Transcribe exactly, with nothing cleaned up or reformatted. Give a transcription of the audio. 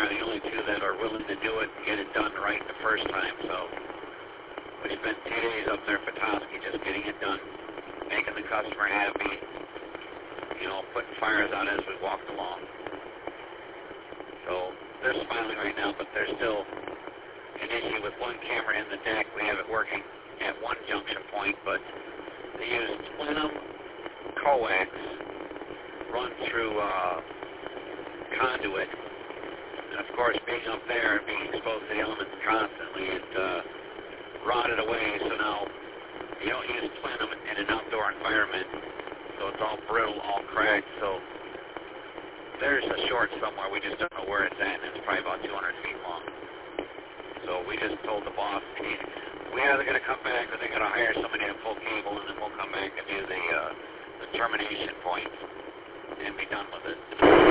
the only two that are willing to do it and get it done right the first time. So we spent two days up there at Petoskey just getting it done, making the customer happy, you know, putting fires out as we walked along. So they're smiling right now, but there's still an issue with one camera in the deck. We have it working at one junction point, but they use plenum coax run through uh, conduit. And of course, being up there and being exposed to the elements constantly, it uh, rotted away. So now you don't use plenum in an outdoor environment, so it's all brittle, all cracked. So there's a short somewhere. We just don't know where it's at, and it's probably about two hundred feet long. So we just told the boss, hey, we either going to come back or they're going to hire somebody to pull cable, and then we'll come back and do the, uh, the termination point and be done with it.